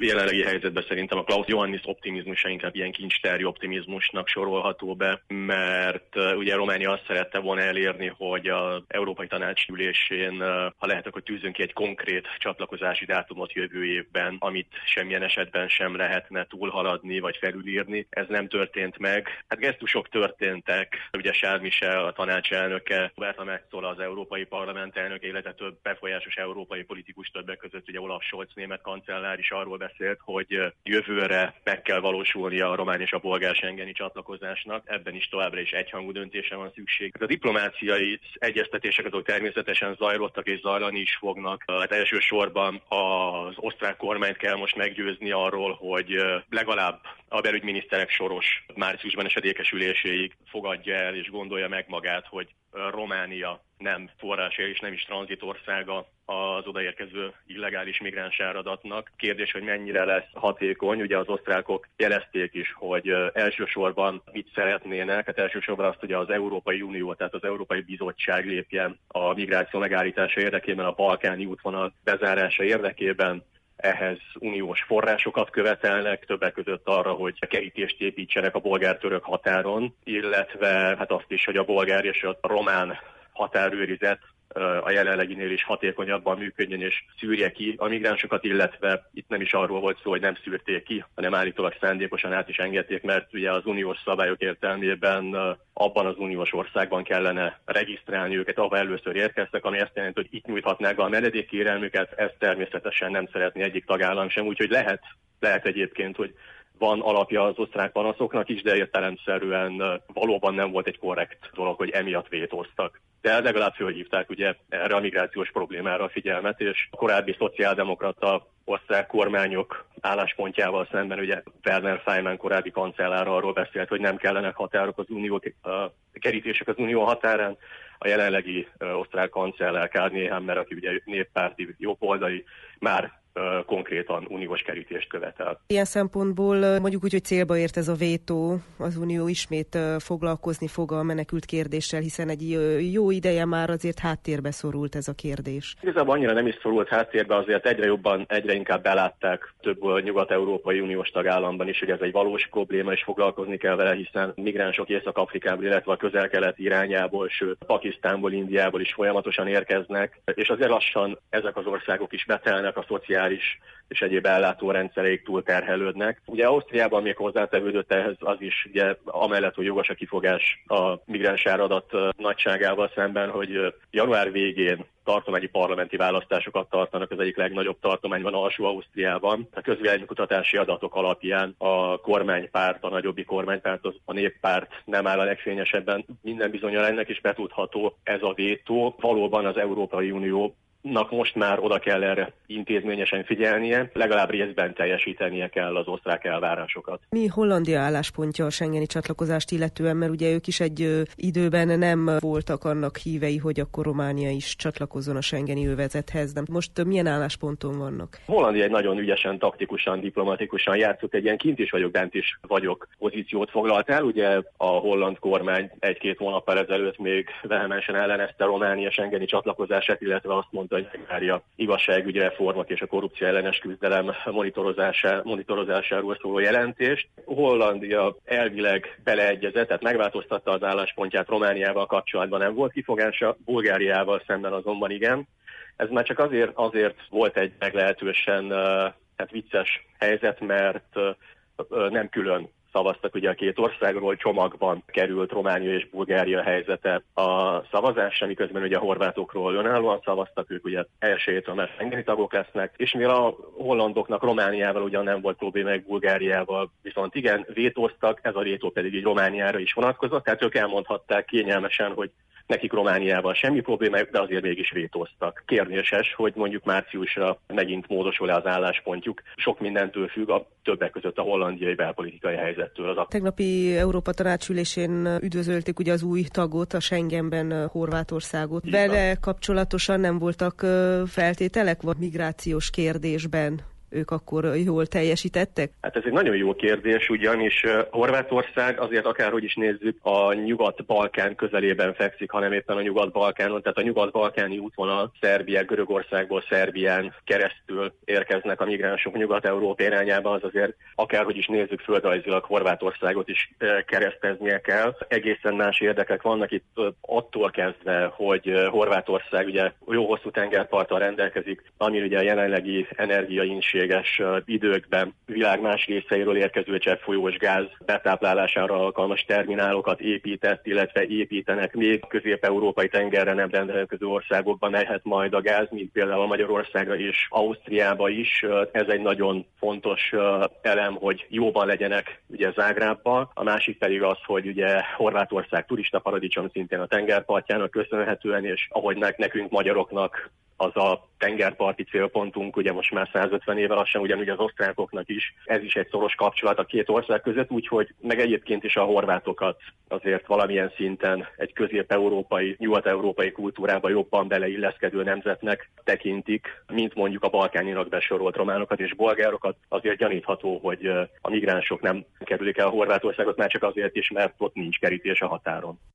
jelenlegi helyzetben szerintem a Klaus Iohannis optimizmusa inkább ilyen kincstárgyi optimizmusnak sorolható be, mert ugye Románia azt szerette volna elérni, hogy az Európai Tanács ülésén, ha lehet, akkor tűzünk ki egy konkrét csatlakozási dátumot jövő évben, amit semmilyen esetben sem lehetne túlhaladni vagy felülírni. Ez nem történt meg. Hát gesztusok történtek, ugye Charles Michel, a tanács elnöke, Roberta Metsola, az Európai Parlament elnöke, illetve több befolyásos európai politikus, többek között ugye Olaf Scholz német kancellár is arról beszélt, hogy jövőre meg kell valósulnia a román és a bolgár schengeni csatlakozásnak. Ebben is továbbra is egyhangú döntése van szükség. A diplomáciai egyeztetések azok természetesen zajlottak és zajlani is fognak. Hát elsősorban az osztrák kormányt kell most meggyőzni arról, hogy legalább a belügyminiszterek soros márciusban esedékes üléséig fogadja el és gondolja meg magát, hogy Románia nem forrásja és nem is tranzitországa az odaérkező illegális migráns áradatnak. Kérdés, hogy mennyire lesz hatékony. Ugye az osztrákok jelezték is, hogy elsősorban mit szeretnének. Hát elsősorban azt, hogy az Európai Unió, tehát az Európai Bizottság lépjen a migráció megállítása érdekében, a balkáni útvonal bezárása érdekében. Ehhez uniós forrásokat követelnek, többek között arra, hogy kerítést építsenek a bolgár-török határon, illetve hát azt is, hogy a bolgár és a román határőrizet a jelenleginél is hatékonyabban működjön és szűrje ki a migránsokat, illetve itt nem is arról volt szó, hogy nem szűrték ki, hanem állítólag szándékosan át is engedték, mert ugye az uniós szabályok értelmében abban az uniós országban kellene regisztrálni őket, ahol először érkeztek, ami azt jelenti, hogy itt nyújthatnák be a menedékkérelmüket, ezt természetesen nem szeretné egyik tagállam sem, úgyhogy lehet egyébként, hogy van alapja az osztrák panaszoknak is, de értelemszerűen valóban nem volt egy korrekt dolog, hogy emiatt vétóztak. De legalább fölhívták ugye erre a migrációs problémára a figyelmet, és a korábbi szociáldemokrata osztrák kormányok álláspontjával szemben ugye Werner Faymann korábbi kancellár arról beszélt, hogy nem kellenek határok az unió, kerítések az unió határán. A jelenlegi osztrák kancellár Karl Nehammer, aki ugye néppárti jobboldali, már konkrétan uniós kerítést követel. Ilyen szempontból mondjuk úgy, hogy célba ért ez a vétó, az Unió ismét foglalkozni fog a menekült kérdéssel, hiszen egy jó ideje már azért háttérbe szorult ez a kérdés. Igazából annyira nem is szorult háttérbe, azért egyre inkább belátták több nyugat-európai uniós tagállamban is, hogy ez egy valós probléma, és foglalkozni kell vele, hiszen migránsok Észak-Afrikából, illetve a közel-kelet irányából, sőt Pakisztánból, Indiából is folyamatosan érkeznek, és azért lassan ezek az országok is betelnek, a szociális és egyéb ellátórendszereik túlterhelődnek. Ugye Ausztriában még hozzátevődött ehhez az is, ugye amellett, hogy jogos a kifogás a migráns áradat nagyságával szemben, hogy január végén tartományi parlamenti választásokat tartanak, az egyik legnagyobb tartományban, Alsó-Ausztriában. A közvéleménykutatási adatok alapján a kormánypárt, a nagyobbik kormánypárt, a néppárt nem áll a legfényesebben. Minden bizonnyal ennek is betudható ez a vétó. Valóban az Európai Unió most már oda kell erre intézményesen figyelnie, legalább részben teljesítenie kell az osztrák elvárásokat. Mi Hollandia álláspontja a schengeni csatlakozást illetően, mert ugye ők is egy időben nem voltak annak hívei, hogy akkor Románia is csatlakozzon a schengeni övezethez. De most milyen állásponton vannak? Hollandia egy nagyon ügyesen, taktikusan, diplomatikusan játszott, egy ilyen kint is vagyok, bent is vagyok pozíciót foglalt el. Ugye a holland kormány 1-2 hónappal ezelőtt még vehemensen ellenezte Románia schengeni csatlakozását, illetve azt mondta, hogy megvárja igazságügyi reformok és a korrupció ellenes küzdelem monitorozásáról szóló jelentést. Hollandia elvileg beleegyezett, tehát megváltoztatta az álláspontját Romániával kapcsolatban, nem volt kifogása, Bulgáriával szemben azonban igen. Ez már csak azért volt egy meglehetősen vicces helyzet, mert nem külön szavaztak ugye a két országról, csomagban került Románia és Bulgária helyzete a szavazásra, miközben ugye a horvátokról önállóan szavaztak, ők ugye első hétről már schengeni tagok lesznek, és mivel a hollandoknak Romániával ugyan nem volt problémájuk, Bulgáriával viszont igen, vétóztak, ez a vétó pedig így Romániára is vonatkozott, tehát ők elmondhatták kényelmesen, hogy nekik Romániával semmi problémájuk, de azért mégis vétóztak. Kérdéses, hogy mondjuk márciusra megint módosul-e az álláspontjuk. Sok mindentől függ, többek között a hollandiai belpolitikai helyzettől. Tegnapi Európa Tanács ülésén üdvözölték ugye az új tagot, a Schengenben Horvátországot. Vele kapcsolatosan nem voltak feltételek vagy migrációs kérdésben? ők akkor jól teljesítettek? Hát ez egy nagyon jó kérdés, ugyanis Horvátország azért akárhogy is nézzük, a Nyugat-Balkán közelében fekszik, hanem éppen a Nyugat-Balkánon, tehát a nyugat-balkáni útvonal Görögországból Szerbián keresztül érkeznek a migránsok Nyugat-Európa irányába, az azért akárhogy is nézzük, földrajzilag Horvátországot is kereszteznie kell. Egészen más érdekek vannak itt attól kezdve, hogy Horvátország ugye jó hosszú tengerparttal rendelkezik, ami ugye a jelenlegi energiaínséges időkben világ más részeiről érkező cseppfolyós gáz betáplálására alkalmas terminálokat épített, illetve építenek még közép-európai tengerre nem rendelkező országokban mehet majd a gáz, mint például Magyarországra és Ausztriába is. Ez egy nagyon fontos elem, hogy jóban legyenek ugye Zágrábban. A másik pedig az, hogy ugye Horvátország turista paradicsom szintén a tengerpartjának köszönhetően, és ahogy nekünk magyaroknak az a tengerparti célpontunk, ugye most már 150 éve lassan, ugyanúgy az osztrákoknak is. Ez is egy szoros kapcsolat a két ország között, úgyhogy meg egyébként is a horvátokat azért valamilyen szinten egy közép-európai, nyugat-európai kultúrába jobban beleilleszkedő nemzetnek tekintik, mint mondjuk a Balkáninak besorolt románokat és bolgárokat. Azért gyanítható, hogy a migránsok nem kerülik el a Horvátországot, már csak azért is, mert ott nincs kerítés a határon.